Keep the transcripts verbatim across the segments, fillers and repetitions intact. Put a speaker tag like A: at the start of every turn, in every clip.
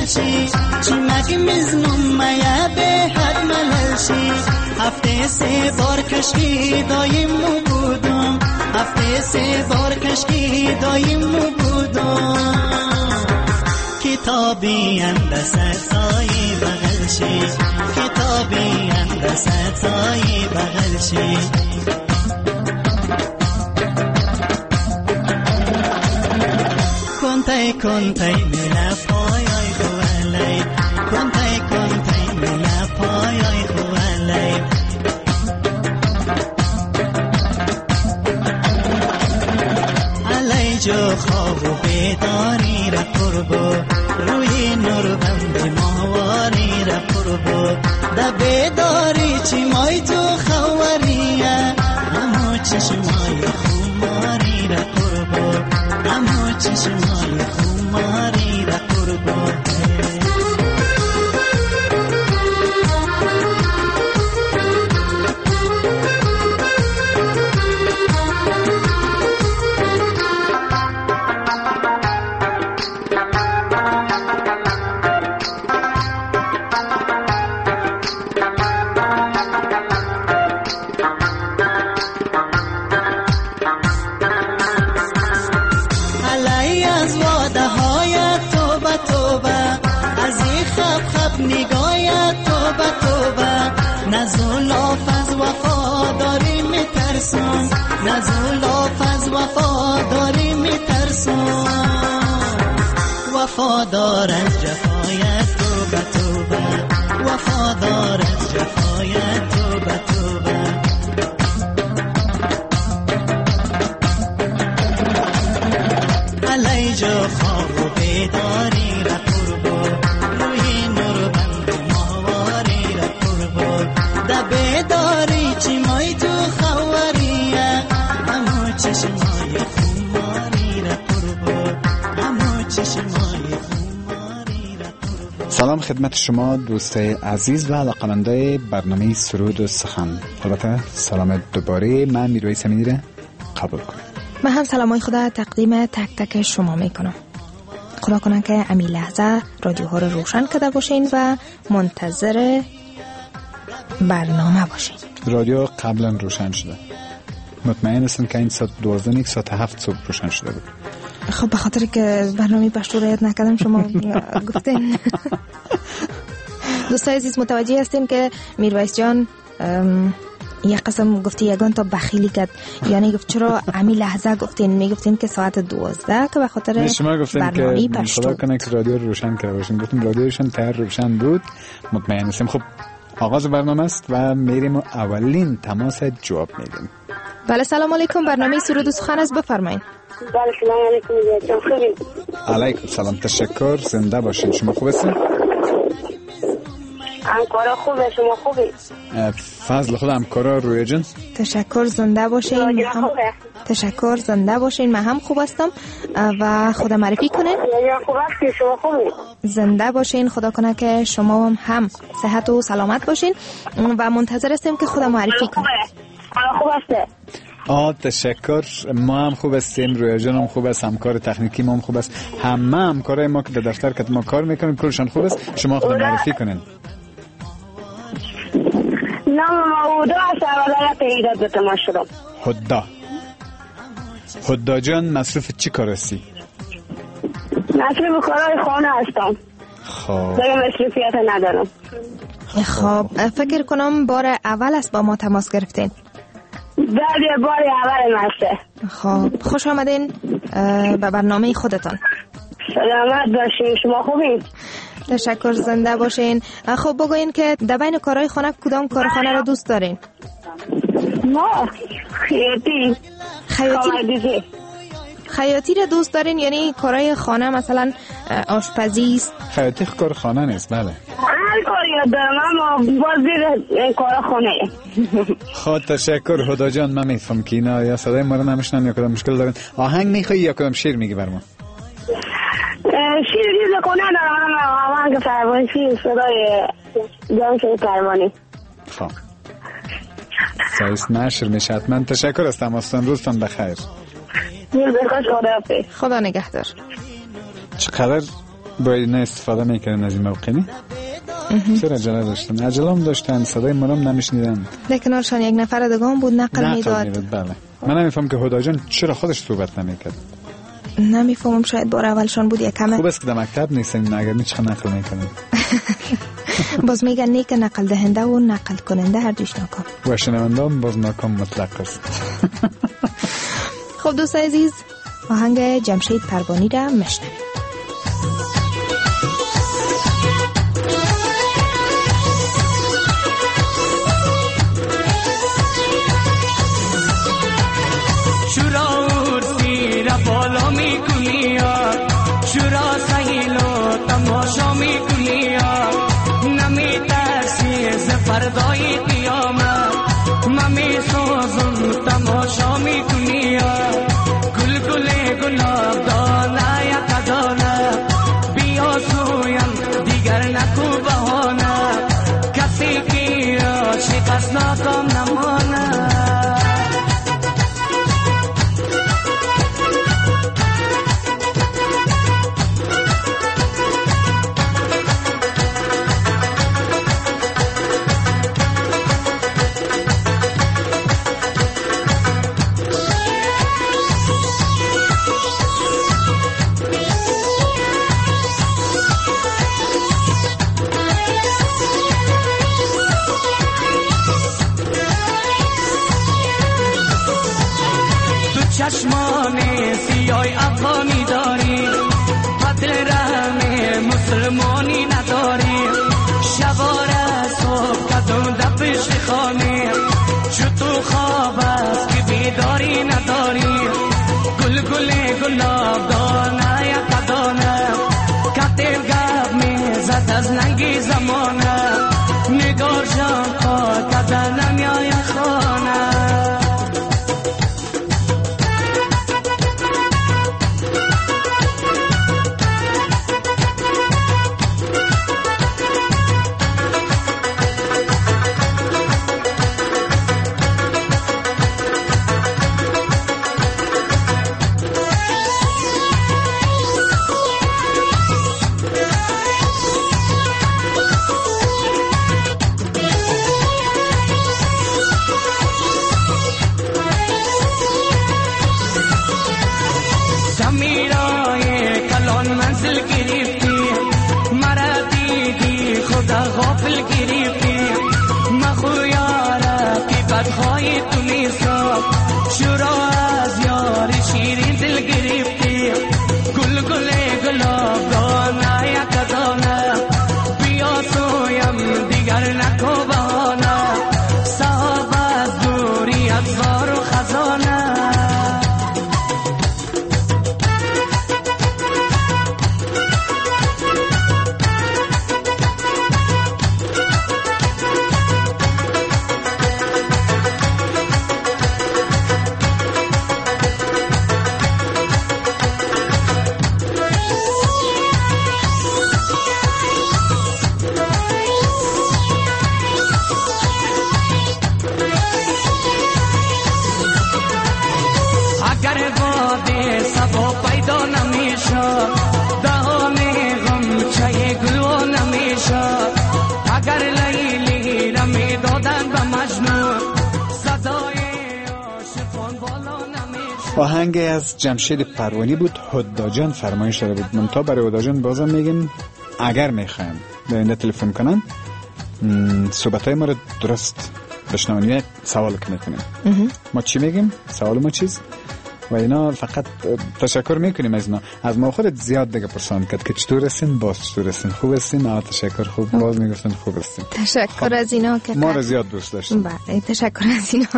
A: مللشی چی مگی مزنم میا به حد مللشی هفته سه بار کشکی دایم مو بودم هفته سه بار کشکی دایم مو بودم کتابی اندست سایی بغلشی کتابی اندست سایی بغلشی کنتای کنتای ملا پایای خوالی کنتای کنتای ملا پایای خوالی علی جو خواب و بیداری را قربو روی نور بند ماهواری را قربو دا بیداری چی مای تو خواریه همو چشمای خماری را قربو همو چشمای خماری را قربو نگاهت توبه توبه نزولاف از وفاداری میترسم نزولاف از وفاداری میترسم وفادار از جفایت توبه توبه وفادار از جفایت توبه توبه علی جو خواب و بیداری را قربو روی نور بند ماهواری را قربو دا بیداری چی مای تو خواریه همو چشمای خماری را قربو همو چشمای خماری را قربو.
B: سلام خدمت شما دوستای عزیز و علاقه‌مندای برنامه سرود و سخن. البته سلام دوباره من میرویس امینی را قبول کنم.
C: من هم سلامای خدا تقدیم تک تک شما میکنم. خدا کنه که امی لحظه رادیوها رو روشن کرده باشین و منتظر برنامه باشین.
B: رادیو قبلا روشن شده. مطمئن هستم که این ساعت دوازده یک ساعت هفت صبح روشن شده بود.
C: خب به خاطر که برنامه پشتو رعایت نکردم شما گفتین. دوستای عزیز متوجه هستیم که میرویس جان یک قسم گفتی یگان تا بخیلی کرد، یعنی گفت چرا امی لحظه گفتین؟ میگفتین که ساعت دوازده که به خاطر
B: شما گفتین که خدا کنه که رادیو روشن کرده باشین. گفتیم رادیوشون تر روشن بود. مطمئن هستیم. خب آغاز برنامه است و میریم و اولین تماس جواب میدیم.
C: بله سلام علیکم، برنامه سرود و سخن است، بفرمایید.
D: بله سلام علیکم. خوبین؟
B: علیکم سلام، تشکر، زنده باشین. شما خوب هستین؟
D: همکارا خوبه، شما خوبی؟
B: فضل خدا همکارا روی جن.
C: تشکر، زنده باشین. هم... تشکر، زنده باشین. من هم خوب هستم و خدا معرفی کنین.
D: خوب هستی، شما خوبی؟
C: زنده باشین. خدا کنه که شما هم, هم صحت و سلامت باشین و منتظر هستیم که خدا معرفی کنین.
D: حالا خوب هسته؟
B: آه تشکر، ما هم خوب هستیم، روی جان هم خوب است، همکار تکنیکی ما هم خوب است، همه همکارای ما که در دفتر که ما کار میکنیم کلشان خوب است. شما خدا معرفی کنین.
D: نام مودا است و ولایت ایراد به تماس شدم.
B: هدا هدا جان مصروف چی کار هستی؟
D: مصروف کارهای خانه هستم.
B: خب
D: دیگه مصروفیت ندارم.
C: خب فکر کنم بار اول است با ما تماس گرفتین.
D: بله بار اول ماسته.
C: خب خوش آمدین به برنامه خودتان.
D: سلامت باشین، شما خوبین؟
C: تشکر، زنده باشین. خب بگوین که در بین کارهای خانه کدام کارخانه را دوست دارین؟
D: ما خیاطی.
C: خیاطی خیاطی را دوست دارین؟ یعنی کارهای خانه مثلا آشپزی است؟
B: خیاطی کار خانه نیست. بله
D: هر کاری دارم اما بازی کار خانه.
B: خب تشکر هدا جان. من میفهم که اینا یا صدای ما رو نمیشنن یا کدام مشکل دارن. آهنگ میخوای یا کدام شعر میگی برام؟
D: شیر ریز کنه دارم اما آهنگ فرمانشی صدای جانشون فرمانی.
B: خب سایست نشر میشه حتما. تشکر از تماستان، روزتان بخیر.
C: خدا نگهدار.
B: چقدر باید نه استفاده میکردن از این موقع نه؟ چرا عجله داشتن؟ عجله هم داشتن، صدای مرام نمیشنیدن.
C: در کنارشان یک نفر دیگه هم بود نقل میداد.
B: بله. من نمیفهم که هدا جان چرا خودش صحبت نمیکرد.
C: نمیفهمم، شاید بار اولشان بود یک کمه.
B: خوب است که در مکتب نیستن، اگر نیچه نقل میکنن.
C: باز میگن نیک نقل دهنده و نقل کننده هر دوش ناکام.
B: و شنونده هم باز ناکام مطلق است.
C: خب دوست عزیز، آهنگ جمشید پروانی را مشنویم.
E: شورا ارسی را بالا میکنی، شورا سهیلو تماشا میکنی، نمیترسی ز فردای قیامت، ممی سوزم تماشا میکنی، گل گل گلاب دانه یک دانه، بیا سویم دیگر نکو بهانه، کسی که عاشق است ناکام نمانه. چشمان سیای افغانی داری، بدل رحم مسلمانی نداری، شباره صبح قدم در پیش خانه، چو تو خواب است که بیداری نداری، گل گل گلاب دانه یک دانه، کتیب گب میزد از ننگی زمانه، نگار جان پا کده نمیای خانه.
B: آهنگ از جمشید پروانی بود، هدا جان فرمایش داده بود. من تا برای هدا جان بازم میگیم اگر میخواین در اینجا تلفن کنن صحبتای ما رو درست بشنون، یک سوال که میکنیم ما چی میگیم، سوال ما چیز و اینا، فقط تشکر میکنیم از اینا. از ما خودت زیاد دیگه پرسان کرد که چطور هستین، باز چطور هستین، خوب هستین، آه تشکر، خوب، باز میگفتن خوب هستین.
C: تشکر از اینا که
B: ما رو زیاد دوست داشتیم.
C: بله تشکر از اینا.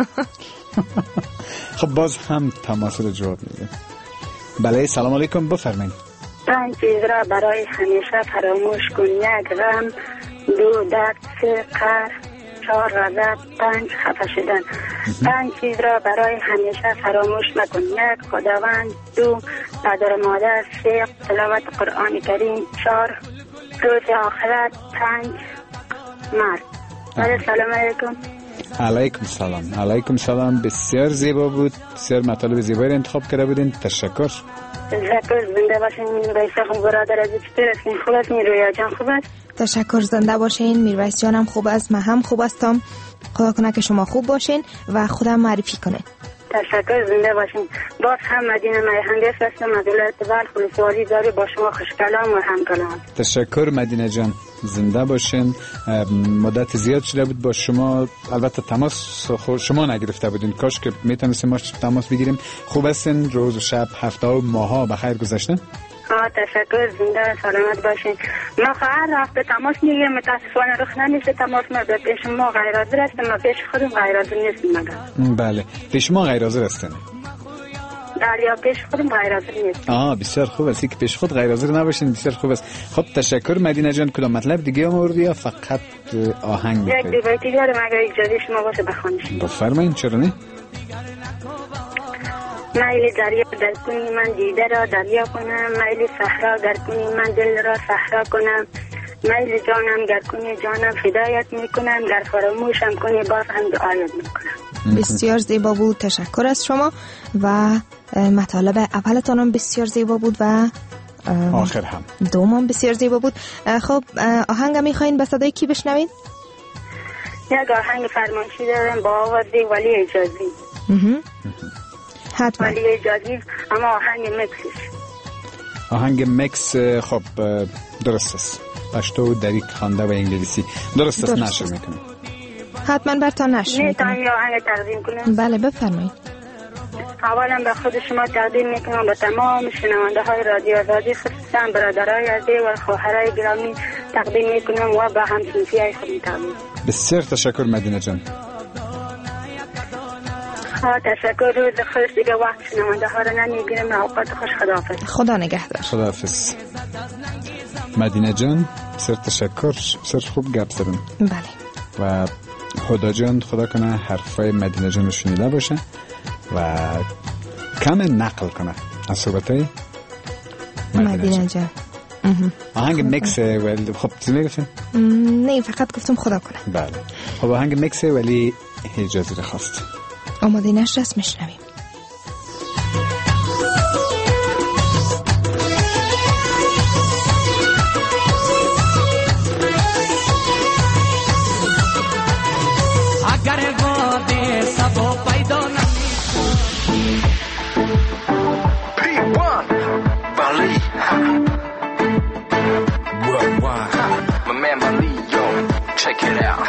B: خب باز هم تماس رو جواب میدیم. بله سلام علیکم، بفرمایید.
D: پنج چیز را برای همیشه فراموش کن، یک غم، دو درد، سه قهر، چهار غضب، پنج خفه شدن. پنج چیز را برای همیشه فراموش مکن، یک خداوند، دو پدر مادر، سه تلاوت قرآن کریم، چهار روز آخرت، پنج مرد. بله سلام علیکم.
B: علیکم سلام. علیکم سلام. بسیار زیبا بود. بسیار مطالب زیبایی رو انتخاب کرده بودین. تشکر.
D: تشکر. زنده باشین میرویس خان برادر عزیز. چطور هستین؟ خوب هستین رویا جان؟ خوب است؟
C: تشکر. زنده باشین. میرویس جانم خوب است، من هم خوب هستم. خدا کنه که شما خوب باشین و خودم معرفی کنین.
D: تشکر. زنده باشین. باز هم مدینه میهندس هستم از ولایت بلخ. ولسوالی داری با شما خوش کلام و هم کلام.
B: تشکر مدینه جان. زنده باشین. مدت زیاد شده بود با شما، البته تماس شما نگرفته بودین، کاش که میتونستیم ما تماس بگیریم. خوب هستین؟ روز و شب، هفته و ماها بخیر گذشته؟
D: آه تشکر. زنده سلامت باشین. ما هر هفته تماس میگیریم، متاسفانه رخ نمیشه تماس ما. پیش ما غیر حاضر هستیم، ما پیش خودم غیر حاضر نیستیم مگر.
B: بله پیش ما غیر حاضر هستین؟
D: دریا پیش خودم غیر حاضر نیستیم.
B: آه بسیار خوب است که پیش خود غیر حاضر نباشین. بسیار خوب است. خب تشکر مدینه جان. کدام مطلب دیگه آوردی یا فقط آهنگ
D: یک دو بیتی دارم اگر اجازه شما باشه بخوانش.
B: بفرمایید. چرا نه؟
D: میل دریا در کنی من دیده را دریا کنم، میل صحرا در کنی من دل را صحرا کنم، میل جانم گر کنی جانم فدایت میکنم، گر فراموشم کنی باز هم دعایت میکنم.
C: بسیار زیبا بود. تشکر از شما و مطالب اولتان هم بسیار زیبا بود و
B: آخر هم
C: دوم هم بسیار زیبا بود. خب آهنگ میخواین به صدای کی بشنوید؟
D: یک آهنگ فرمایشی دارم با آواز ولی اجازی.
C: حتما.
D: ولی اجازی اما آهنگ مکسش.
B: آهنگ مکس. خب درست است. پشتو و دریک خوانده و انگلیسی. درست است. نشر میکنم.
C: حتما برتان نشر میکنم.
D: میتونم یا آهنگ تقدیم کنم؟
C: بله بفرمایید.
D: اولا به خود شما تقدیم میکنم، به تمام شنونده های رادیو آزادی، خصوصا برادرای عزیز و خواهرای گرامی تقدیم میکنم و به همسنفی های خودم تقدیم.
B: بسیار تشکر مدینه جان.
D: ها تشکر. روز خوش. دیگه وقت شنونده ها رو نمیگیرم. اوقات خوش. خداحافظ.
C: خدا نگهدار.
B: خداحافظ مدینه جان. بسیار تشکر. بسیار خوب گپ زدن.
C: بله.
B: و خدا جان خدا کنه حرفای مدینه جان رو شنیده باشه و کم نقل کنه از صحبتای
C: مدینه جان.
B: آهنگ مکس ولی خب چیزی میگفتن؟
C: نه فقط گفتم خدا کنه.
B: بله. خب آهنگ مکس ولی اجازه رو خواست.
C: آماده نش رسم میشنویم.
E: اگر گوده سبو پیدا نمی پی وان بالی worldwide my man Bali yo check it out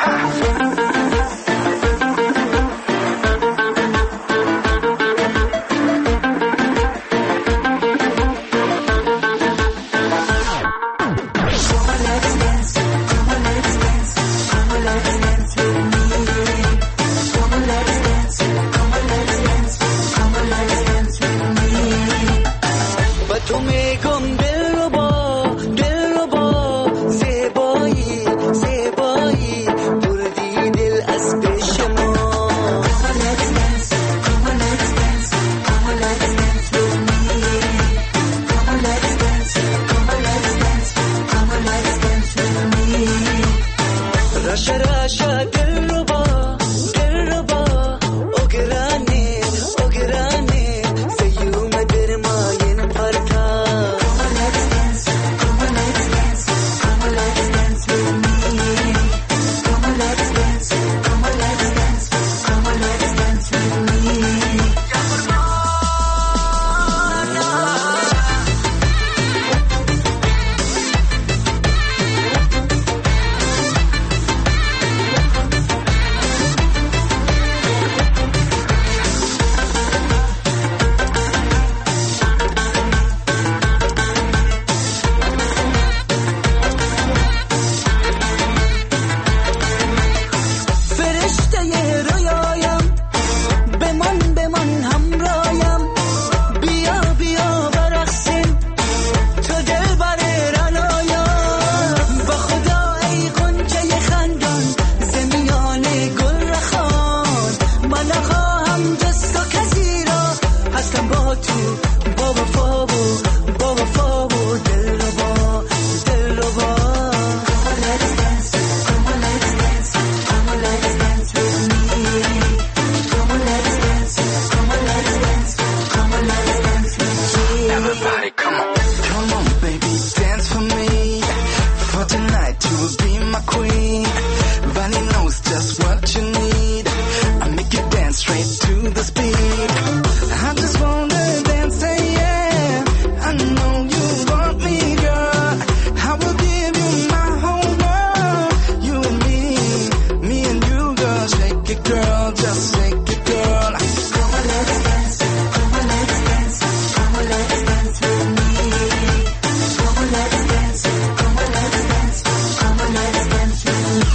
A: straight to the speed. I just wanna dance, say yeah. I know you want me, girl. I will give you my whole world. You and me, me and you, girl. Shake it, girl, just shake it, girl. Come on, let's dance. Come on, let's dance. Come on, let's dance with me. Come on, let's dance. Come on, let's dance. Come on, let's dance with me.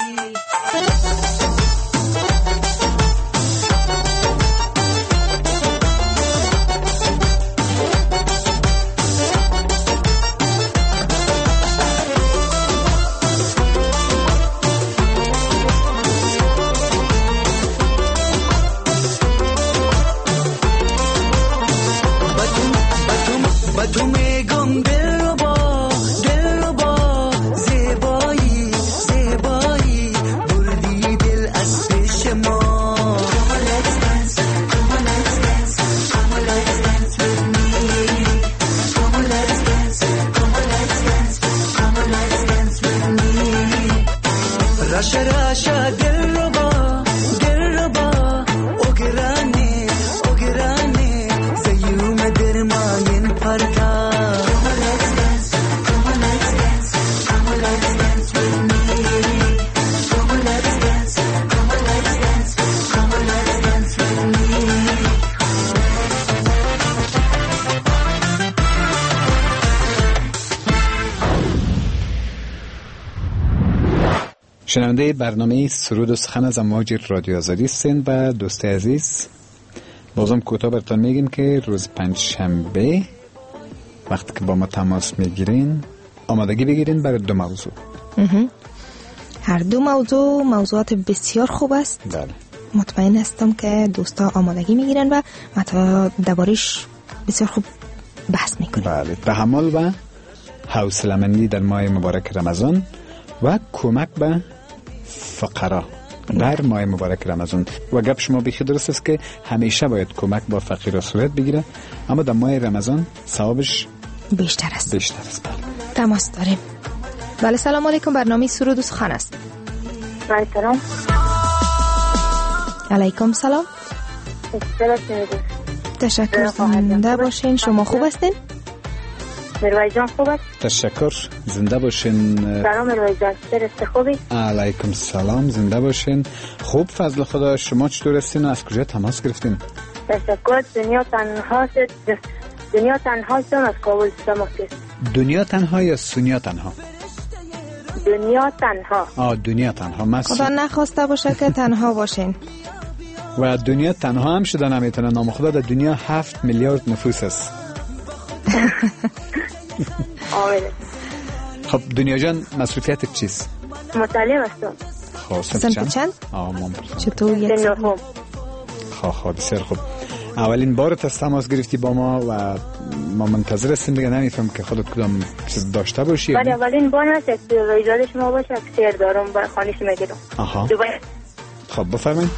B: شنونده برنامه سرود و سخن از امواج رادیو آزادی هستین و دوست عزیز، بازم کوتاه براتون میگیم که روز پنجشنبه وقتی که با ما تماس میگیرین آمادگی بگیرین برای دو موضوع.
C: هر دو موضوع موضوعات بسیار خوب است.
B: بله.
C: مطمئن هستم که دوستا آمادگی میگیرن و مطمئن دربارش بسیار خوب بحث میکنن.
B: بله. تحمل و حوصله‌مندی در ماه مبارک رمضان و کمک به فقرا در ماه مبارک رمضان. و گپ شما بیخی درست است که همیشه باید کمک با فقیرا صورت بگیره، اما در ماه رمضان ثوابش
C: بیشتر است.
B: بیشتر است. بله.
C: تماس داریم. بله، سلام علیکم. برنامه سرود و سخن است.
D: سلام.
C: علیکم سلام. تشکر. زنده باشین. شما خوب هستین؟
D: مروی جان خوب است؟
B: تشکر. زنده باشین.
D: سلام مروی جان، درست خوبی؟
B: علیکم سلام. زنده باشین. خوب، فضل خدا. شما چطور هستین؟ از کجا تماس گرفتین؟
D: تشکر. دنیا تنها است. دنیا تنها است از کابل تماس گرفتم.
B: دنیا تنها یا سونیا تنها؟
D: دنیا تنها.
B: آه دنیا تنها.
C: خدا نخواسته باشه که تنها باشین.
B: و دنیا تنها هم شده نمیتونه. نام خدا در دنیا هفت میلیارد نفوس است.
D: آمین.
B: خب دنیا جان، مصروفیتت چیست؟
D: مطالعه هستم.
B: خب
C: سنت چند؟
B: آه مام.
C: چطور یک سال؟
B: خب خب بسیار خوب. اولین بارت از تماس گرفتی با ما و ما منتظر هستیم دیگه. نمیفهم که خودت کدام چیز داشته باشی.
D: ولی اولین بار است که ایجاد شما باشه که سیر دارم با خانش میگیرم.
B: آها.
D: دوباره.
B: خب بفرمایید.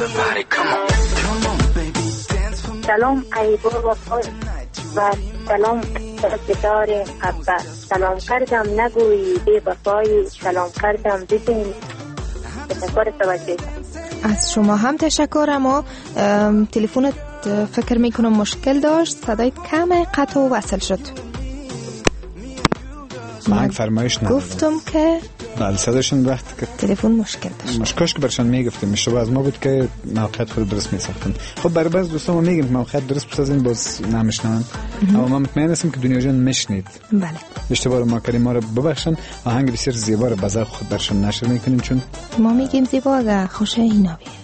D: سلام ای بابا و سلام ستاره حبه. سلام کردم نگویی بی وفایی. سلام کردم ببین. تشکر توجه.
C: از شما هم تشکر. اما تلفنت فکر میکنم مشکل داشت، صدای کم قطع و وصل شد.
B: من فرمایش ندارم.
C: گفتم که
B: بله صداشون وقت که
C: تلفن مشکل داشت.
B: مشکلش که برشان میگفتیم میشه از ما بود که موقعیت خود درست میساختن. خب برای بعض دوستان ما میگیم موقعیت درست بسازین باز نمیشنون، اما ما مطمئن هستیم که دنیا جان میشنید.
C: بله.
B: اشتباه ما کردیم، ما رو ببخشن. آهنگ بسیار زیبا رو بذات خود برشان نشر میکنیم چون
C: ما میگیم زیبا اگه خوشه اینا بیه.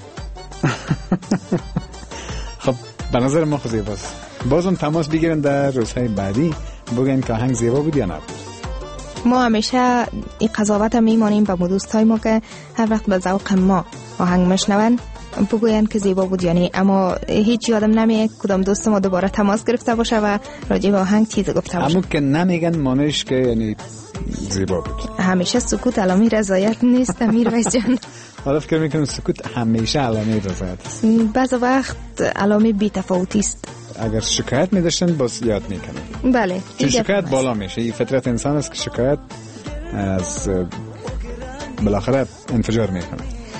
B: خب به نظر ما خود زیباست. بازم تماس بگیرن در روزهای بعدی بگن که آهنگ زیبا بود یا نه.
C: ما همیشه این قضاوت هم میمانیم به دوستای ما که هر وقت به ذوق ما آهنگ مشنون بگوین که زیبا بود یعنی، اما هیچ یادم نمیاد کدام دوست ما دوباره تماس گرفته باشه و راجع به آهنگ چیزی گفته باشه.
B: اما که نمیگن مانش که یعنی زیبا بود.
C: همیشه سکوت علامه رضایت نیست میرویس جان.
B: حالا فکر میکنم سکوت همیشه علامه رضایت است.
C: بعض وقت علامه بی‌تفاوتی است.
B: اگر شکایت می‌داشتن باز یاد میکنن.
C: بله.
B: چون شکایت بالا میشه. این فطرت انسان است که شکایت از بالاخره انفجار میکنه.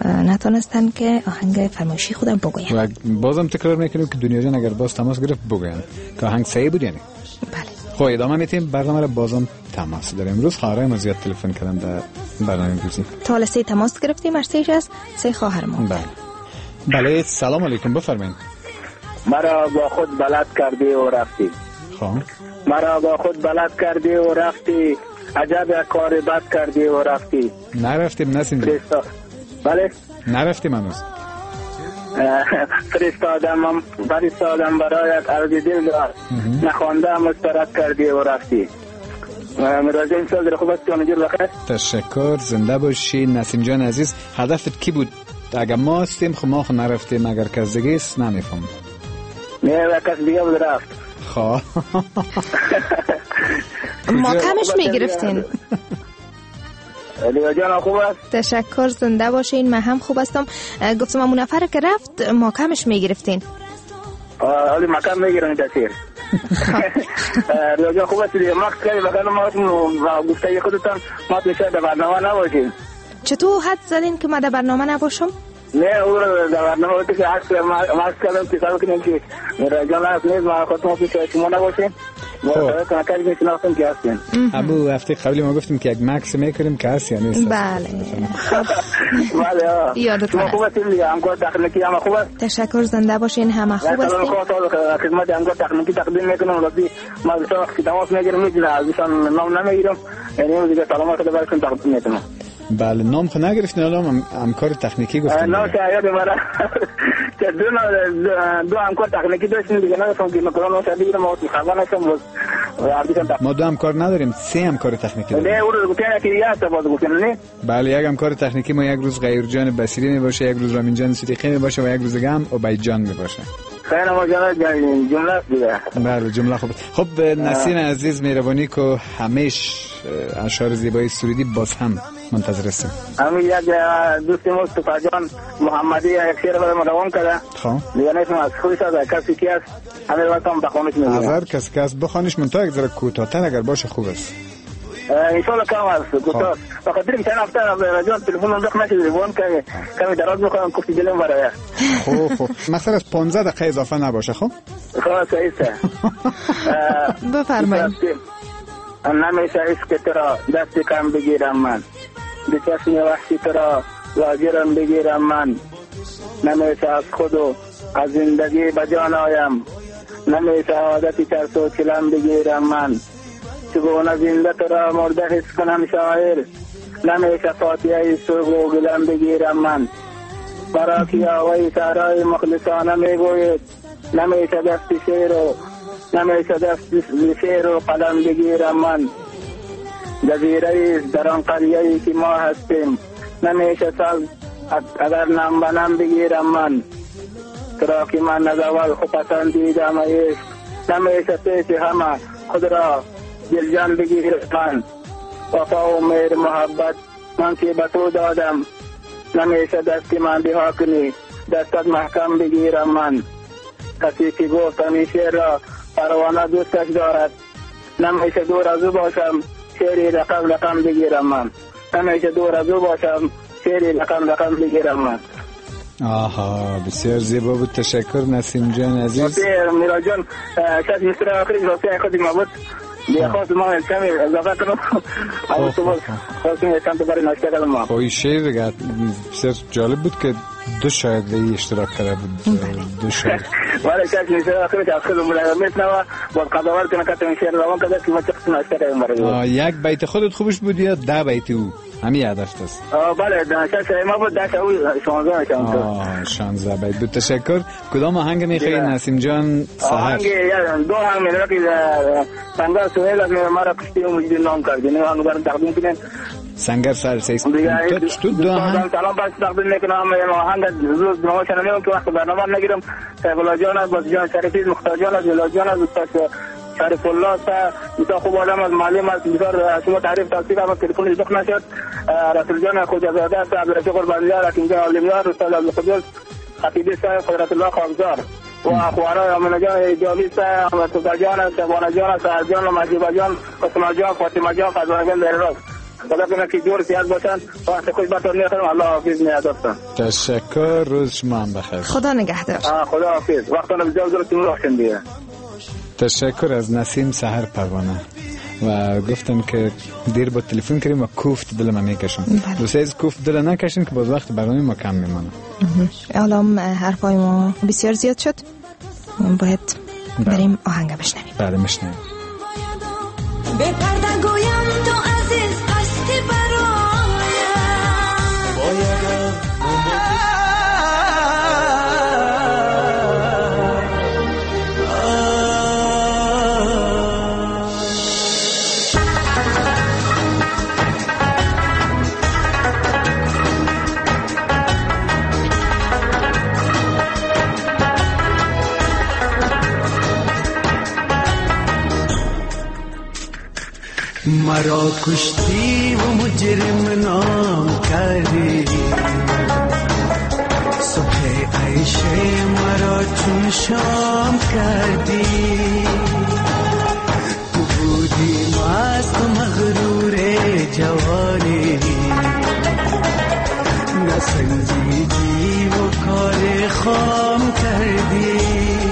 C: نتونستن که آهنگ فرمایشی خودم بگوین.
B: و بازم تکرار میکنیم که دنیا جان اگر باز تماس گرفت بگوین که آهنگ صحیح بود یعنی.
C: بله.
B: خب ادامه میتیم برنامه را بازم تماس داریم. امروز خواهرای ما زیاد تلفن کردن در برنامه امروزی.
C: تا حالا سه تماس گرفتیم ارسیج از سه خواهر ما.
B: بله. بله سلام علیکم بفرمایید.
F: مرا با خود بلد کردی و رفتی.
B: خب
F: مرا با خود بلد کردی و رفتی، عجب کار بد کردی و رفتی.
B: نرفتیم نسیم جان.
F: بله
B: نرفتیم هنوز.
F: فرستادم فرستادم برایت عرض دل دار، نخوانده مسترد کردی و رفتی. مراجع این سال در خوب است جان جور بخیر.
B: تشکر، زنده باشی نسیم جان عزیز. هدفت کی بود؟ اگر ما هستیم خب ما خود نرفتیم، اگر کس دیگه است نمیفهم.
F: نه و کس دیگه بود رفت.
B: خواه
C: ما کمش میگرفتین.
F: لیلا جان خوب است؟
C: تشکر، زنده باشین. من هم خوب هستم. گفتم همون نفر که رفت ما کمش میگرفتین.
F: آلی ما کم میگیرم تاثیر. لیلا جان خوب است؟ ما که بخیر ما گفته خودتان ما میشه در برنامه نباشیم.
C: چطور حد زدین که ما در برنامه نباشم؟
F: نه او در برنامه وقتی که عکس ما عکس کردم که سال کنیم که لیلا جان هست نیست ما خودمون میشه شما نباشیم. ما کنکاری میشناختم که هستین.
B: ابو هفته قبلی ما گفتیم که یک مکس میکنیم که هست یا نیست.
C: بله
F: بله
C: یادتون
F: هست. خوب هستیم دیگه، همکار تکنیکی همه خوب است.
C: تشکر، زنده باشین. همه خوب هستیم.
F: خدمت همکار تکنیکی تقدیم میکنم. راستی ما بسیار وقتی تماس میگیرم میدونم ازشان نام نمیگیرم، یعنی دیگه سلامت خدا برشون تقدیم میکنم.
B: بله نام خود نگرفتین، حالا هم همکار تکنیکی گفتیم.
F: نه شاید مرا که دو دو همکار تکنیکی داشتیم دیگه، نه چون که مکران واسه دیگه ما خبر نشم باز.
B: ما دو همکار نداریم، سه همکار تکنیکی داریم.
F: نه اون رو گفتن که یه است باز گفتن نه.
B: بله یک همکار تکنیکی ما یک روز غیر جان بصیری می باشه، یک روز رامین جان صدیقی می باشه و یک روز دیگه هم عبید جان می باشه.
F: خیلی ما جان جمله دیگه.
B: بله جمله خوب. خب نسیم عزیز مهربانی کو همیش اشعار زیبای سرودی باز هم منتظر هستیم.
F: همین یک دوست مصطفی جان محمدی یک شعر برام روان کرده.
B: خب
F: دیگه نمیتونم از خودش از کسی کی است همین وقت هم بخونش میگم.
B: از هر کس کس بخونش منتها یک ذره کوتاه‌تر اگر باشه خوب است.
F: ان شاء الله کم است کوتاه. فقط دریم چند هفته رادیو تلفن انداخت نشد ریوان که کمی دراز میخوام گفت دلم برای.
B: خب خب مثلا از پانزده دقیقه اضافه نباشه. خب
F: خلاص ایسته.
C: بفرمایید.
F: نمیشه عشق تو را دست کم بگیرم من، به چشم وحشی تو را لاجرم بگیرم من. نمیشه از خود و از زندگی بجان آیم، نمیشه عادتی ترس و چلم بگیرم من. چگونه زنده تو را مرده حس کنم شاعر، نمیشه فاتحه سوگ و گلم بگیرم من. برا کی آوای سارای مخلصانه میگوید، نمیشه دست شعر و نمیشه دست شعر و قلم بگیرم من. جزیره در آن قریه‌ای که ما هستیم، نمیشه ساز اگر نم به نم بگیرم من. ترا که من از اول خوب پسندیدم عشق، نمیشه پیش همه خود را دل جان بگیرم من. وفا و مهر محبت من که به تو دادم، نمیشه دستی من بها کنی دستت محکم بگیرم من. کسی که گفت همیشه را پروانه دوستش دارد، نمیشه دور از او باشم شعری رقم رقم بگیرم من. نمیشه دور از او باشم شعری رقم رقم بگیرم من.
B: آها بسیار زیبا بود. تشکر نسیم جان عزیز.
F: بسیار میرا جان شاید مستر آخری راستی خودی ما بود دیگه خواست ما کمی اضافه کنم. اما تو باز خواستیم یکم تو برای ناشته کردم ما.
B: خواهی شعر دیگه بسیار جالب بود که دو شاید دیگه اشتراک کرده بود. دو شاید
F: ولی شاید مستر آخری که از خود ملاقات میتنوه باز قضاور کنه که تیم شعر روان کرده که ما چقدر ناشته کردم برای
B: یک بیت خودت خوبش بود یا ده بیت او؟ همین هدف است.
F: بله شاید ما بود داشت او شانزده شانزده
B: آه شانزده بیت بود. تشکر. کدام آهنگ میخوایی نسیم جان سحر؟
F: آهنگ دو آهنگ میره که سنگر سهیل از ما را کشتی و مجید نام کرد نه آهنگ برای تقدیم کنن.
B: سنگر سر سیست تو دو آهنگ
F: سلام باش تقدیم میکنم. آهنگ زود نمایش نمیم که وقت برنامه نگیرم. سیفالله جان از باز جان شریفی مختار جان از جلال جان از شریف الله است. بسیار خوب آدم از معلم است. بسیار شما تعریف تاثیر اما تلفنش دخل نشد. رسول جان خوجزاده است. عبدالرشید قربانیار حکیم جان عالمیار استاد عبدالقدوس خطیبی صاحب قدرت الله خاکزار و اخوانای امین جان ایجابی صاحب احمد توکر جان شبانه جان سعد جان مجیبه جان قسمه جان فاطمه جان فضل جان در راست خدا کنه که جور سیاد باشن. وقت خوش باتون میخورم. الله حافظ میادتون.
B: تشکر، روز شما هم بخیر.
C: خدا نگهدار.
F: خدا حافظ. وقتون بسیار زورتون روشن دیگه.
B: تشکر از نسیم سحر پروانه و گفتن که دیر با تلفن کردیم و کوفت دل ما میکشن. دوست از کوفت دل نکشن که باز وقت برنامه ما کم میمونه.
C: حالا حرفای ما بسیار زیاد شد، باید بریم آهنگ بشنویم.
B: بله میشنویم.
G: به پرده گویم تو عزیز هستی برایم،
H: باید مرا کشتی و مجرم نام کردی، صبح عیشه مرا چون شام کردی، تو بودی مست و مغرور جوانی، نسنجیدی و کار خام کردی،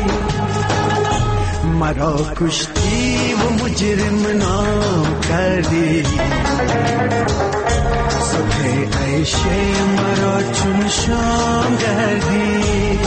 H: مرا کشتی و مجرم نام کردی، صبح عیشه مرا چون شام کردی.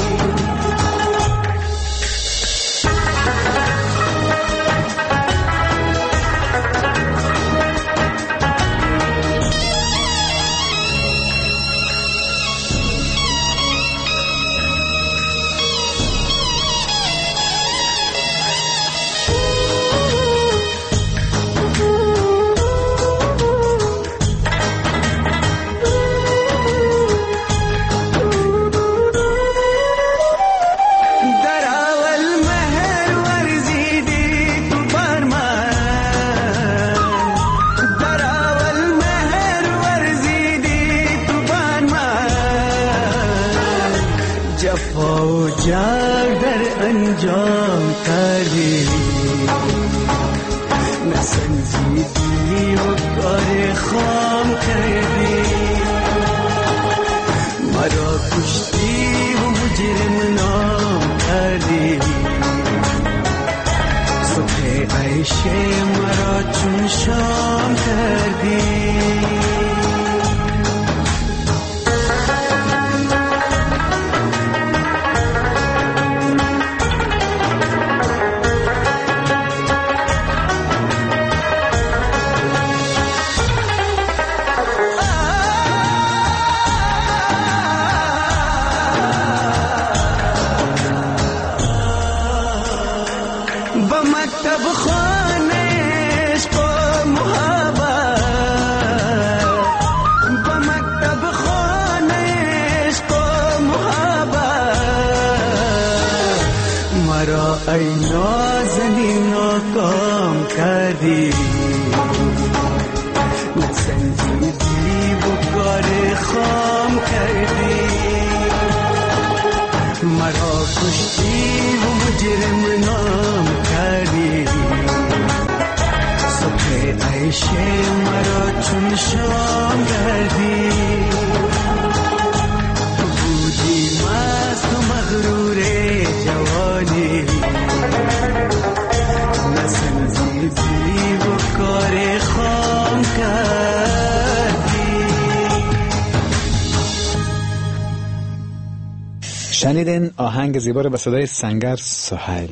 B: شنیدین آهنگ زیبا رو به صدای سنگر سهیل.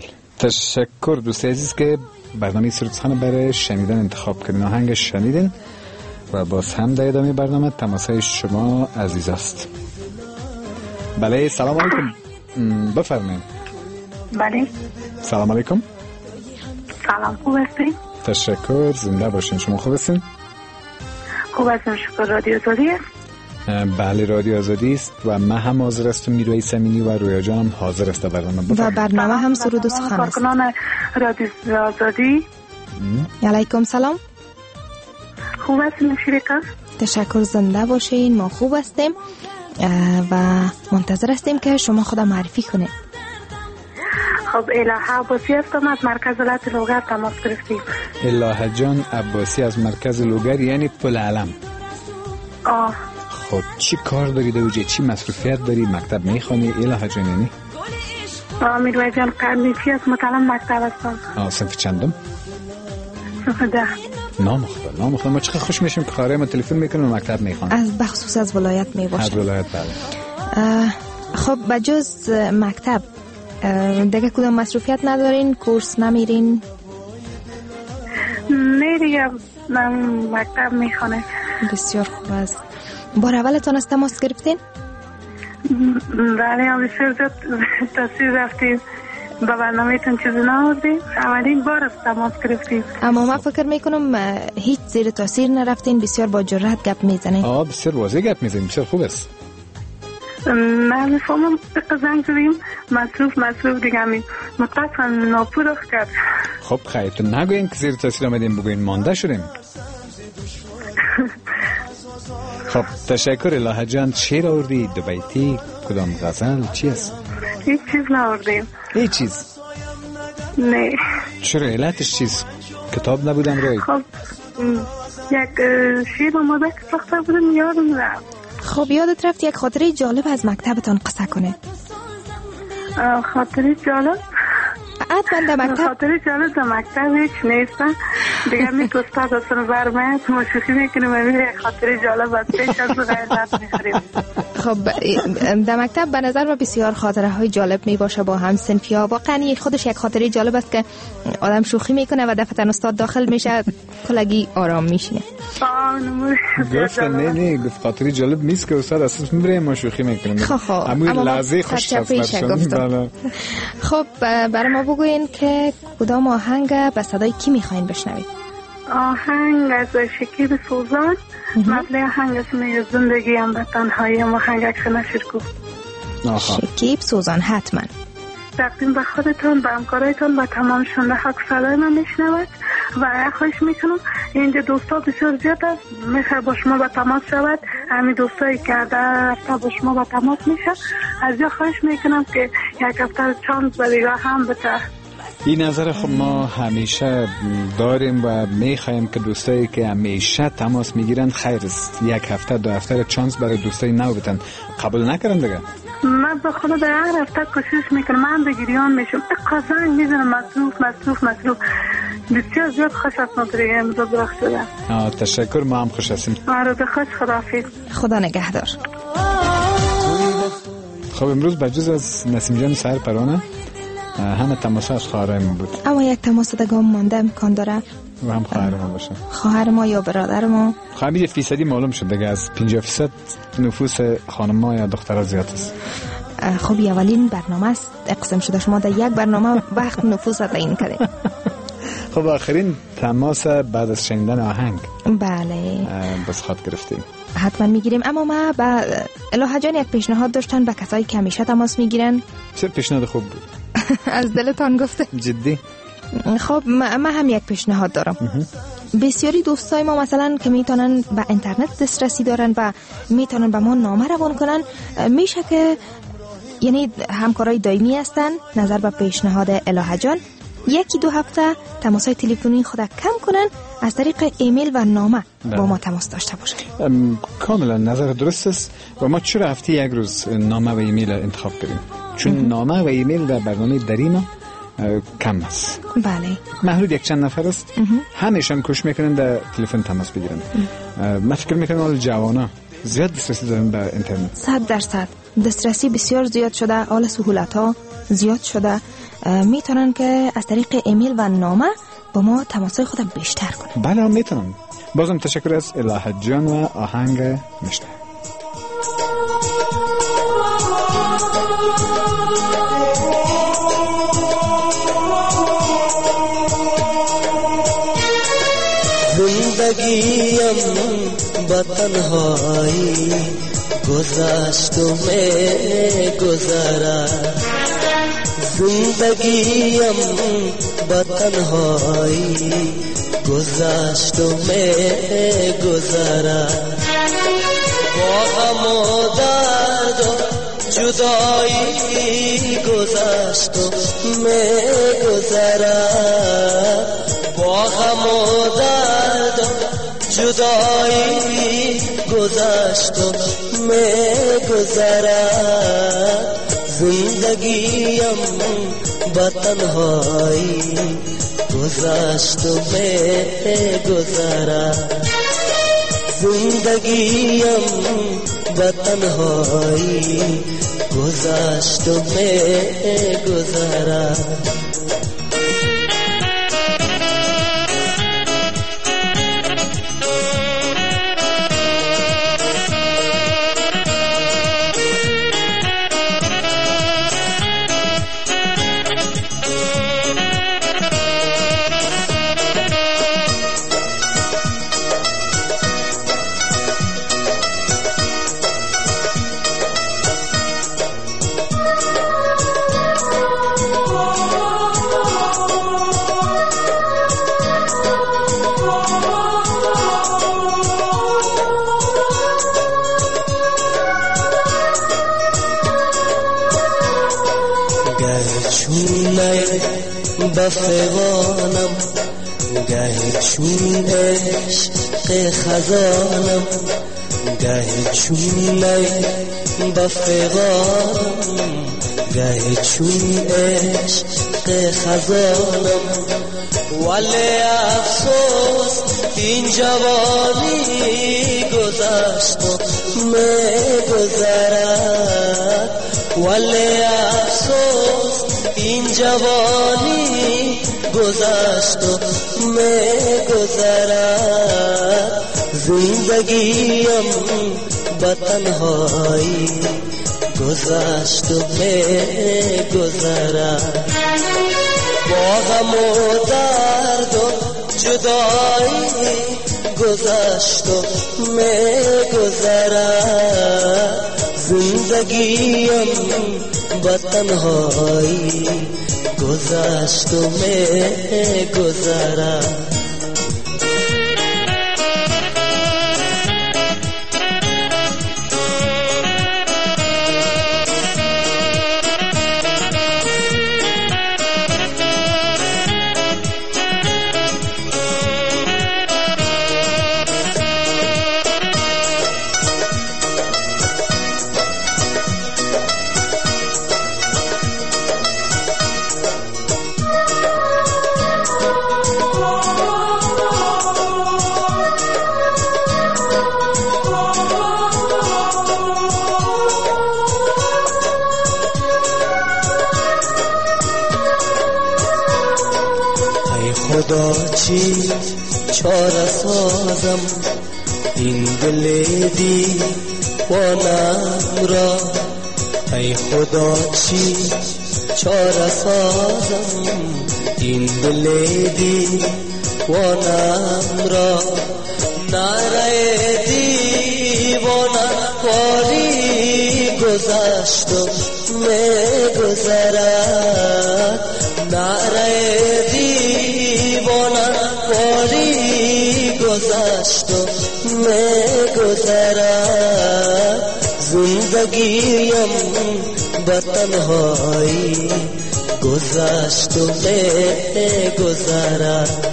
B: تشکر دوست عزیز که برنامه سرودخانه برای شنیدن انتخاب کردین. آهنگ شنیدین و باز هم در ادامه برنامه تماسهای شما عزیز است. بله سلام علیکم. بفرمایید.
D: بله
B: سلام علیکم.
D: سلام، خوب هستین؟
B: تشکر، زنده باشین. شما خوب هستین؟
D: خوب هستم، شکر. رادیو آزادی است؟
B: بله رادیو آزادی است و من هم حاضر هستم، میروی سمینی و رویا جان هم حاضر است برنامه.
C: و برنامه هم سرود و سخن است.
D: کارکنان رادیو آزادی.
C: علیکم سلام.
D: خوب هستین شریکا؟
C: تشکر، زنده باشین. ما خوب هستیم و منتظر هستیم که شما خدا معرفی کنید.
D: خب الهه عباسی هستم، از مرکز ولایت لوگر تماس گرفتیم.
B: الهه جان عباسی از مرکز لوگر یعنی پل علم.
D: آه
B: خب چی کار داری دوجه؟ چی مصروفیت داری؟ مکتب میخوانی الهه جان یعنی؟
D: آه میروی جان قرنیچی از متعلم مکتب هستم.
B: آه صنف چندم؟
D: صنف ده.
B: نامخدا نامخدا ما چقدر خوش میشیم که خاره ما تلفن میکنیم و مکتب میخوان.
C: از بخصوص از ولایت میباشه.
B: از ولایت بله.
C: خب بجز مکتب دیگه کدام مصروفیت ندارین؟ کورس نمیرین؟
D: نه دیگه من مکتب میخوانه.
C: بسیار خوب است. بار اولتان از تماس گرفتین؟
D: بله هم بسیار زیاد تصویر رفتیم به برنامه تون چیزی نموردیم، اولین بار از تماس گرفتیم.
C: اما من فکر میکنم هیچ زیر تاثیر نرفتین، بسیار با جرأت گپ میزنین.
B: آه بسیار واضح گپ میزنین، بسیار خوب است.
D: نه میفهمم زنگ زدیم مصروف مصروف دیگه همین متاسفانه ناپودخ کرد.
B: خب خیلی تو نگوین که زیر تاثیر آمدیم، بگوین مانده شدیم. خب تشکر الهه جان. شعر آوردی؟ دو بیتی؟ کدام غزل؟ چی است؟
D: هیچ چیز نآوردیم.
B: هیچ چیز؟
D: نه.
B: چرا علتش چیز؟ کتاب نبودم روی؟
D: خب یک شعر آماده که ساخته بودم یادم رفت.
C: خب یادت رفت یک خاطره جالب از مکتبتان قصه کنه؟
D: خاطره جالب؟
C: حتما در مکتب
D: خاطره جالب در مکتب هیچ نیستن دیگه. می استاد اصلا برمه ما شوخی میکنیم و خاطره جالب از پیش از غیرت میخوریم.
C: خب در مکتب به نظر ما بسیار خاطره های جالب می باشه با هم صنفی ها. واقعا خودش یک خاطره جالب است که آدم شوخی میکنه و دفعتا استاد داخل میشه کلگی آرام میشینه.
B: گفت نه نه گفت خاطره جالب نیست که استاد اساس میبره ما شوخی میکنیم.
C: اما
B: لحظه خوش است.
C: خب برای ما بگوین که کدام آهنگ به صدای کی میخواین بشنوید؟
D: آهنگ از شکیب سوزان. مطلع آهنگ اسم زندگی هم به تنهایی هم آهنگ اکشن نشرکو.
C: شکیب سوزان حتما.
D: تقدیم به خودتان، به همکارایتان، به تمام شنونده ها که صدای من میشنود و خواهش میکنم اینجا دوستا بسیار زیاد است، میخواد با شما به تماس شود. همین دوستایی که در هفته با شما به تماس میشه از یا خواهش میکنم که یک هفته چانس به دیگه هم بده.
B: این نظر خب ما همیشه داریم و میخوایم که دوستایی که همیشه تماس میگیرن خیر است، یک هفته دو هفته چانس برای دوستای نو بدن. قبول نکردن دیگه.
D: من به خدا در هر هفته کوشش میکنم، من به گریان میشم قزنگ میزنم مصروف مصروف مصروف. بسیار زیاد خوش است نظری امضا برخ شده.
B: آه تشکر، ما هم خوش هستیم.
D: آره به خوش، خداحافظ.
C: خدا نگهدار.
B: خب امروز بجز از نسیم جان سر پرانه همه تماس از خواهرم بود،
C: اما یک تماس دیگه مانده امکان داره
B: و هم خواهر ما باشه.
C: خواهر ما یا برادر ما.
B: خواهر یه فیصدی معلوم شد دیگه، از پنجاه فیصد نفوس خانم‌ها یا دخترها زیاد است.
C: خب اولین برنامه است اقسام شده، شما در یک برنامه وقت نفوس را تعیین کردید.
B: خب آخرین تماس بعد از شنیدن آهنگ
C: بله
B: بس خط گرفتیم،
C: حتما میگیریم. اما ما با الهه جان یک پیشنهاد داشتن به کسایی که همیشه تماس میگیرن.
B: چه پیشنهاد خوب بود.
C: از دلتان گفته
B: جدی.
C: خب ما هم یک پیشنهاد دارم. بسیاری دوستای ما مثلا که میتونن به اینترنت دسترسی دارن و میتونن به ما نامه روان کنن، میشه که یعنی همکارای دائمی هستن نظر به پیشنهاد الهه جان یکی دو هفته تماسای تلفنی خود کم کنن، از طریق ایمیل و نامه با ما تماس داشته باشن.
B: کاملا نظر درست است و ما چرا هفته یک روز نامه و ایمیل انتخاب کردیم؟ چون نامه و ایمیل در برنامه دریما کم است.
C: بله
B: محدود یک چند نفر است. همیشه هم کوشش میکنن در تلفن تماس بگیرن. من فکر میکنم حال جوانا زیاد دسترسی دارن به اینترنت.
C: صد درصد دسترسی بسیار زیاد شده، حال سهولت ها زیاد شده، میتونن که از طریق ایمیل و نامه با ما تماسای خود بیشتر کنن.
B: بله میتونن. بازم تشکر از الهه جان و آهنگ مشته.
I: زندگیم با تنهایی گذشت و می گذرد، زندگیم با تنهایی گذشت و می گذرد، با غم و درد و جدایی گذشت و میگذرد با غم و درد و جدایی گذشت و میگذرد زندگیم با تنهایی گذشت و میگذرد زندگیم با تنهایی گذشت و میگذرد بفغانم گاهی چون عشق خزانم گاهی چون بفغانم گاهی چون عشق خزانم ولی افسوس این جوانی گذشت و میگذرد ولی افسوس این جوانی گذشت و میگذرد زندگیم با تنهایی گذشت و میگذرد با غم و درد و جدایی گذشت و میگذرد زندگیم با تنهایی گذشت و میگذرد خدا چی چاره سازم این دل دیوانم را ای خدا چی چاره سازم این دل دیوانم را نره دیوانم واری گذشت و میگذرد نره دیوانم واری گذشت و میگذرد زندگیم با تنهایی گذشت و میگذرد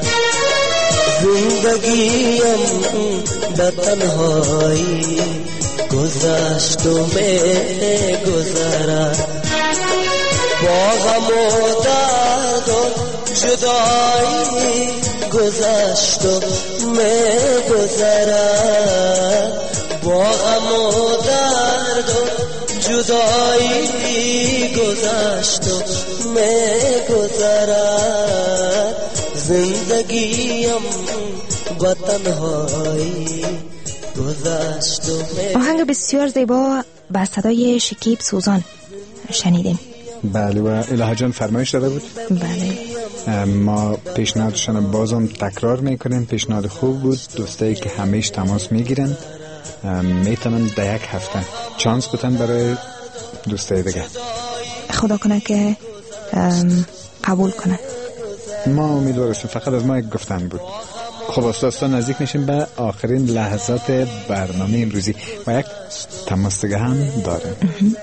I: زندگیم با تنهایی گذشت و میگذرد با غم و درد و جدایی گذشت و میگذرد با غم و درد و جدایی گذشت و میگذرد زندگیم با تنهایی گذشت و میگذرد.
C: آهنگ بسیار زیبا با صدای شکیب سوزان شنیدیم.
B: بله و الهه جان فرمایش داده بود.
C: بله
B: ما پیشنهادشان بازم تکرار میکنیم. پیشنهاد خوب بود. دوستایی که همیشه تماس میگیرن میتونن در یک هفته چانس بتن برای دوستای دیگه.
C: خدا کنه که قبول کنه.
B: ما امیدوار هستیم. فقط از ما یک گفتن بود. خب دوستان نزدیک میشیم به آخرین لحظات برنامه امروزی و یک تماس دیگه هم داریم.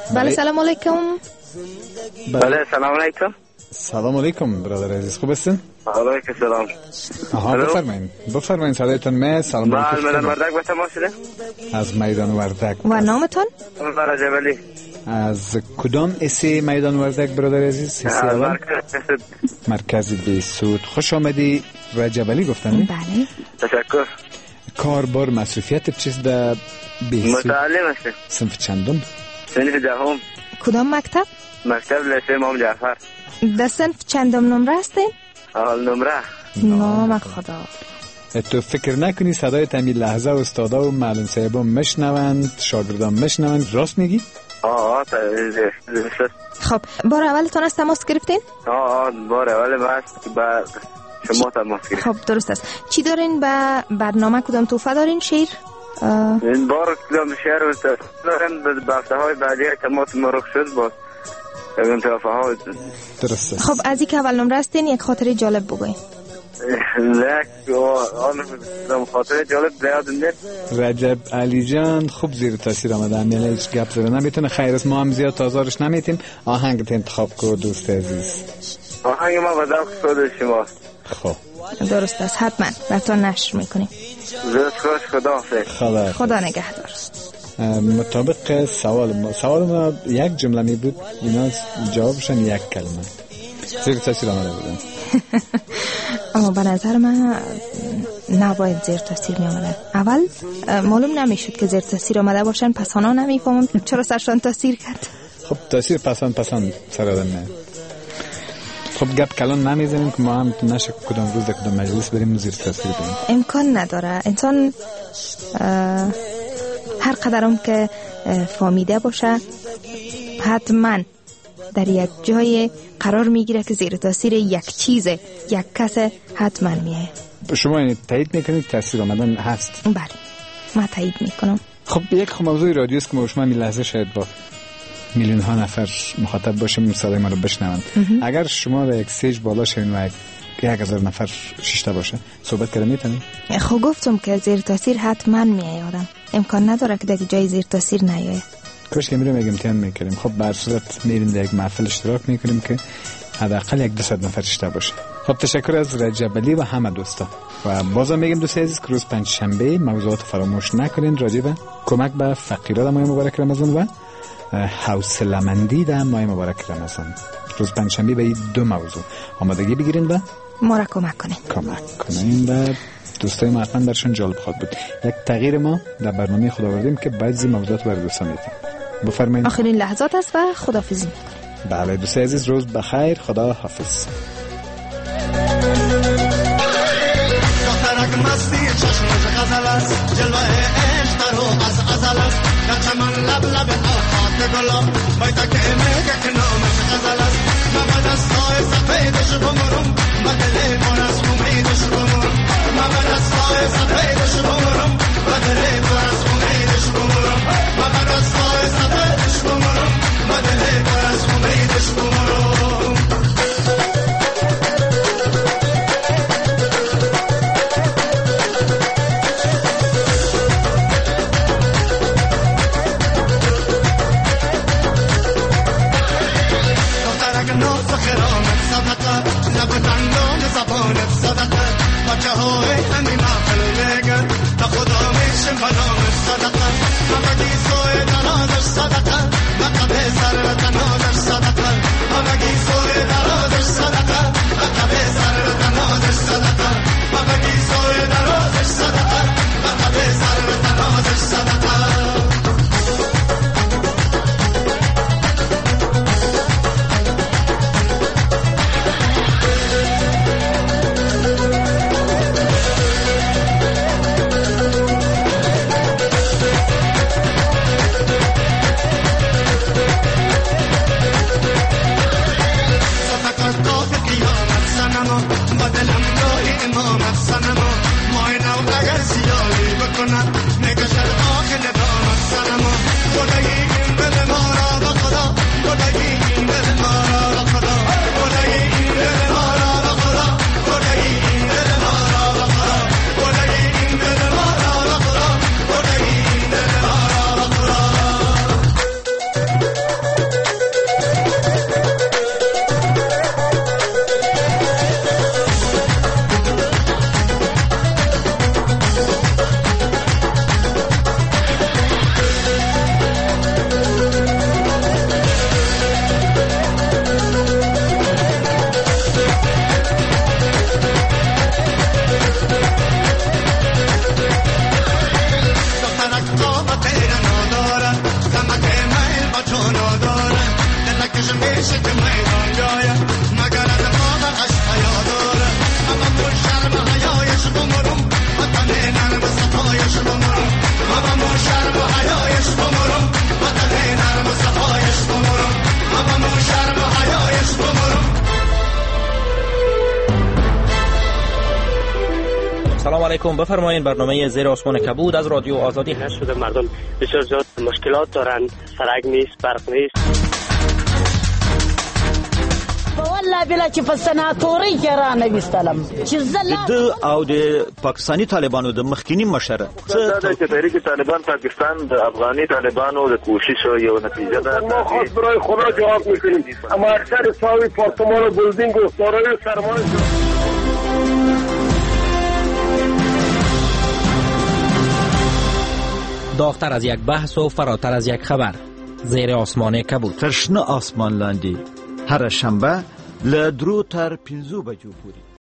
C: بله سلام علیکم.
F: بله سلام علیکم.
B: سلام علیکم برادر عزیز، خوب هستین؟
F: علیکم سلام.
B: آها بفرمایید بفرمایید صدایتون می سلام علیکم.
F: بله میدان وردک به تماس شده.
B: از میدان وردک.
C: و نامتون؟
F: رجب علی.
B: از کدام اسی میدان وردک برادر عزیز؟
F: مرکز
B: مرکز بیسود. خوش آمدی رجب علی گفتن؟
C: بله.
F: تشکر.
B: کاربار مصروفیت چیست در بیسود؟
F: متعلم هستم.
B: صنف چندم؟
F: صنف دهم.
C: کدام مکتب؟
F: مکتب لیسه امام جعفر.
C: در صنف چندم نمره هستین؟
F: اول نمره.
C: نام خدا.
B: تو فکر نکنی صدای تمی لحظه استادا و معلم صاحبا مشنوند، شاگردان مشنوند، راست میگی؟
F: آه آه
C: خب بار اولتون از تماس گرفتین؟
F: آه آه بار اول بس با شما تماس گرفتین.
C: خب درست است. چی دارین به برنامه؟ کدام توفه دارین؟ شیر؟
F: این بار کدام شیر دارین به بحثه های بعدی تماس مرخ شد باز اون توفه ها.
B: درست است.
C: خب از این که اول نمره هستین یک خاطره جالب بگوین.
F: لک آن خاطره جالب زیاد نیست.
B: رجب علی جان خوب زیر تاثیر آمده، امیاله هیچ گپ زده نمیتونه. خیر است، ما هم زیاد تازارش نمیتیم. آهنگت انتخاب کو دوست عزیز.
F: آهنگ ما به ذوق خود شما.
B: خب
C: درست است، حتما براتون نشر میکنیم.
F: زود خوش، خدا حافظ.
B: خدا
C: خدا نگهدار.
B: مطابق سوال ما سوال ما یک جمله می بود، اینا جوابشن یک کلمه. زیر تاثیر آمده بودن.
C: اما به نظر من نباید زیر تاثیر می آمدن. اول معلوم نمیشد که زیر تاثیر آمده باشن، پس آنها نمیفهمم چرا سرشان تاثیر کرد.
B: خب تاثیر پسند پسند سر آدم نه. خب گپ کلان نمیزنیم که ما هم نشه کدام روز کدام مجلس بریم زیر تاثیر بریم.
C: امکان نداره. انسان هر قدرم که فهمیده باشه حتما در یک جای قرار میگیره که زیر تاثیر یک چیز یک کس حتما میه.
B: شما این تایید میکنید تاثیر آمدن هست؟
C: بله من تایید میکنم.
B: خب یک موضوع رادیو است که ما شما این لحظه شاید با میلیون ها نفر مخاطب باشیم، صدای ما رو بشنوند. اگر شما به یک سیج بالا شوین و یک هزار نفر شیشته باشه صحبت کرده میتونید؟
C: خب گفتم که زیر تاثیر حتما میه آدم. امکان نداره که در جای زیر تاثیر نیایه.
B: کاش که میریم یک امتحان میکنیم. خب بر صورت میریم در یک محفل اشتراک میکنیم که حداقل یک دوصد نفر شیشته باشه. خب تشکر از رجب علی و همه دوستا. و بازم میگم دوست عزیز که روز پنج شنبه موضوعات فراموش نکنین راجع به کمک به فقیران ماه مبارک رمضان و حوصله‌مندی در ماه مبارک رمضان. روز پنج شنبه به این دو موضوع آمادگی بگیرین و
C: ما را کمک کنین.
B: کمک کنین و دوستای ما حتما برشون جالب خواهد بود. یک تغییر ما در برنامه خدا آوردیم که بعضی موضوعات برای دوستان میدیم. بفرمایید.
C: آخرین لحظات است و خداحافظی.
B: بله دوست عزیز روز بخیر، خدا حافظ.
H: دخترک مستی چشمش غزل است، جلوه عشق رو از ازل است، در چمن لب لب آفات گلا باید که میگه که نامش غزل است. من به دستای سفیدش بمرم، با دل پر از امیدش بمرم. من به دستای سفیدش بمرم، با دل پر از امیدش بمرم. من به دستای سفیدش بمرم، با دل پر از امیدش بمرم. زبانت صدقه بچه های همین محفل بگن تا خدا میشم بنامت صدقه مبگی سوی درازش صدقه مقبه سر تنازش صدقه مبگی سوی درازش صدقه مقبه سر تنازش صدقه مبگی سوی درازش صدقه مقبه سر تنازش صدقه.
J: سلام علیکم، بفرمایید. برنامه زیر آسمان کبود از رادیو آزادی هست.
K: شده مردم بسیار زیاد مشکلات دارن، سرک نیست، برق نیست.
L: والله بلا چې په سناتوري کې را نویستلم چې زله
M: د او د پاکستاني طالبانو د مخکینی مشره
N: څه د تحریک طالبان پاکستان د افغاني طالبانو د کوشش یو نتیجه ده.
O: ما خاص برای خدا جواب میکنیم، اما اکثر ساوی پارتمان و بلدینگ و دارای سرمایه
J: داغتر از یک بحث و فراتر از یک خبر، زیر آسمان کبود.
M: ترشنه آسمان لاندی هر شنبه له درو تر پنځو بجو پورې.